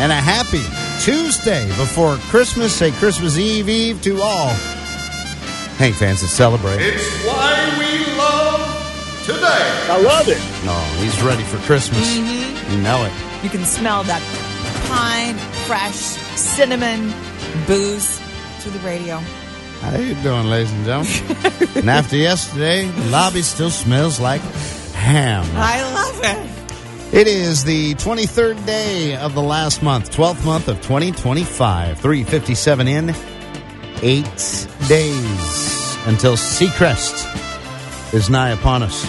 and a happy Tuesday before Christmas. Say Christmas Eve to all Hank fans that celebrate. It's why we love today. I love it. Oh, he's ready for Christmas. You know it. You can smell that pine, fresh, cinnamon, booze through the radio. How you doing, ladies and gentlemen? And after yesterday, the lobby still smells like ham. I love it. It is the 23rd day of the last month, 12th month of 2025. 3:57 in, 8 days until Seacrest is nigh upon us.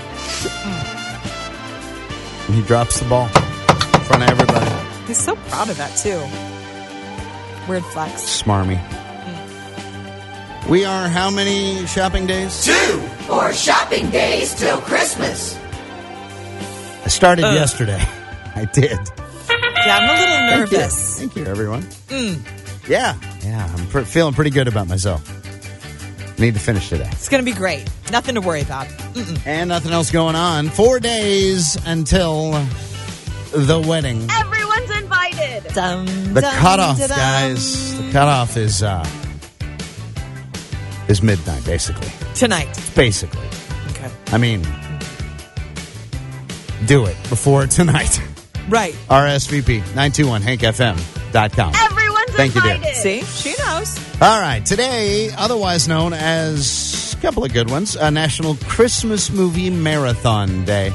And he drops the ball in front of everybody. He's so proud of that, too. Weird flex. Smarmy. We are how many shopping days? 2 more shopping days till Christmas. I started yesterday. I did. Yeah, I'm a little nervous. Thank you, everyone. Yeah, I'm feeling pretty good about myself. Need to finish today. It's going to be great. Nothing to worry about. And nothing else going on. 4 days until the wedding. Everyone's invited. The cutoff, guys. The cutoff is midnight, basically. Tonight. Basically. Okay. I mean, do it before tonight. Right. RSVP 921hankfm.com. Everyone's Thank invited. you, dear. See? She knows. All right. Today, otherwise known as a couple of good ones, a National Christmas Movie Marathon Day.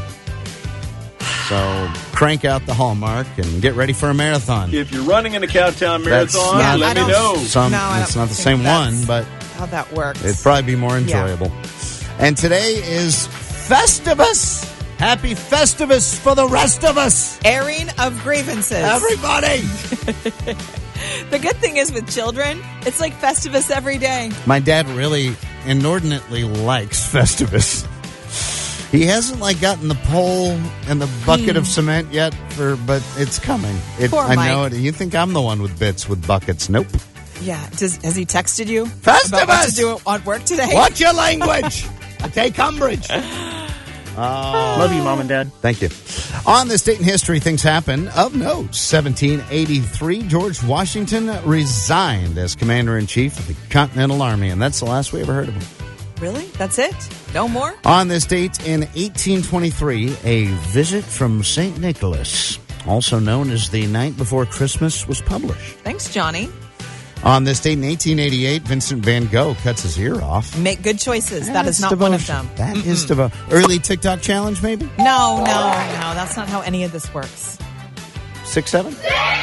So crank out the Hallmark and get ready for a marathon. If you're running in a Cowtown That's Marathon, not- let me know. It's I not don't the think same that's one, but how that works. it'd probably be more enjoyable. And today is Festivus. Happy Festivus for the rest of us. Airing of grievances. Everybody. The good thing is with children, it's like Festivus every day. My dad really inordinately likes Festivus. He hasn't gotten the pole and the bucket of cement yet, but it's coming. Poor I know Mike. it. You think I'm the one with bits with buckets? Nope. Yeah. Has he texted you Festivus! about what to do at work today? What's your language? I take umbrage. Love you, Mom and Dad. Thank you. On this date in history, things happen. Of note, 1783, George Washington resigned as commander-in-chief of the Continental Army, and that's the last we ever heard of him. Really? That's it? No more? On this date in 1823, a visit from St. Nicholas, also known as the Night Before Christmas, was published. Thanks, Johnny. On this date in 1888, Vincent van Gogh cuts his ear off. Make good choices. That is That's not one of devotion. them. That is devotion. Early TikTok challenge, maybe? No. That's not how any of this works. 6, 7?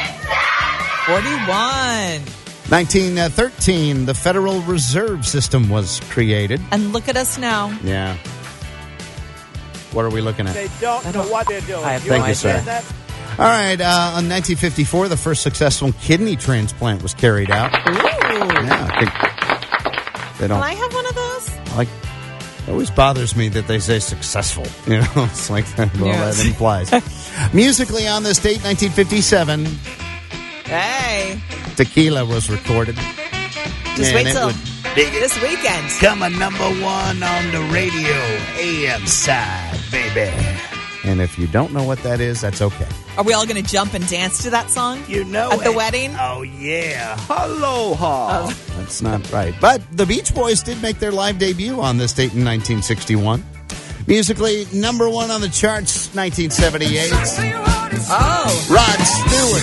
41. 1913, the Federal Reserve System was created. And look at us now. Yeah. What are we looking at? They don't know what they're doing. I have Thank you, sir. understand that? All right, in 1954, the first successful kidney transplant was carried out. Ooh. Yeah, I think they don't Can I have one of those? like. It always bothers me that they say successful. You know, it's like that. Well, Yes. that implies. Musically, on this date, 1957, Hey. Tequila was recorded. Just And wait it till would this weekend. become a number one on the radio AM side, baby. And if you don't know what that is, that's okay. Are we all going to jump and dance to that song? You know At the wedding? Oh, yeah. Aloha. That's not right. But the Beach Boys did make their live debut on this date in 1961. Musically, number one on the charts, 1978. Oh. Rod Stewart.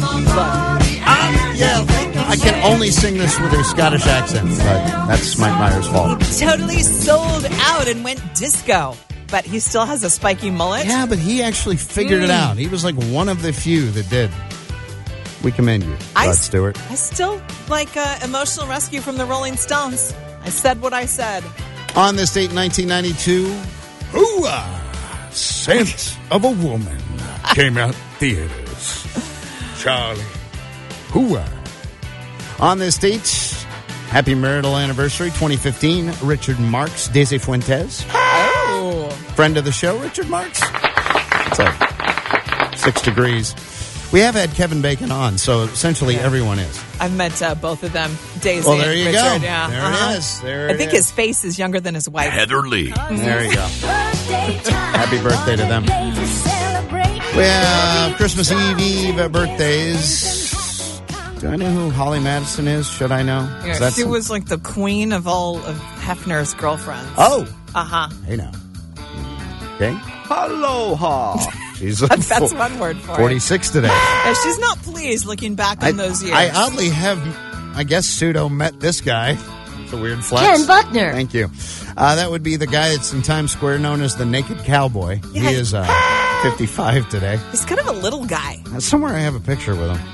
I can only sing this with a Scottish accent, but that's Mike Myers' fault. Totally sold out and went disco. But he still has a spiky mullet. Yeah, but he actually figured it out. He was like one of the few that did. We commend you, Rod Stewart. I still like Emotional Rescue from the Rolling Stones. I said what I said. On this date in 1992, Hooah! Scent of a Woman came out theaters. Charlie. Hooah! On this date, happy marital anniversary, 2015, Richard Marx, Daisy Fuentes. Oh. Friend of the show, Richard Marx. What's up? 6 degrees. We have had Kevin Bacon on, so essentially everyone is. I've met both of them. Daisy Well, there and you Richard. go. Yeah. There it is. There I it think is. his face is younger than his wife. Heather Lee. There you go. Happy birthday to them. We have Christmas Eve birthdays. Do I know who Holly Madison is? Should I know? Yeah, she was like the queen of all of Hefner's girlfriends. Oh. Uh-huh. Hey, now. Okay. Aloha. She's That's one word for 46 today. Yeah, she's not pleased looking back on those years. I oddly have, I guess, pseudo met this guy. It's a weird flex. Ken Buckner. Thank you. That would be the guy that's in Times Square known as the Naked Cowboy. Yeah. He is 55 today. He's kind of a little guy. Somewhere I have a picture with him.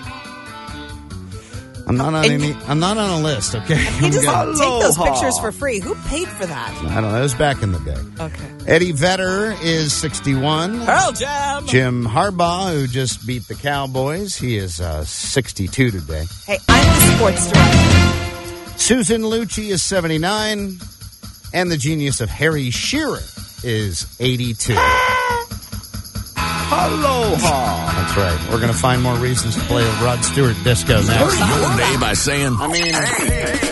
I'm not on a list, okay? He doesn't take those pictures for free. Who paid for that? I don't know. It was back in the day. Okay. Eddie Vedder is 61. Pearl Jam. Jim Harbaugh, who just beat the Cowboys, he is 62 today. Hey, I'm the sports director. Susan Lucci is 79. And the genius of Harry Shearer is 82. Aloha. That's right. We're going to find more reasons to play a Rod Stewart disco next. Start your day by saying, I mean...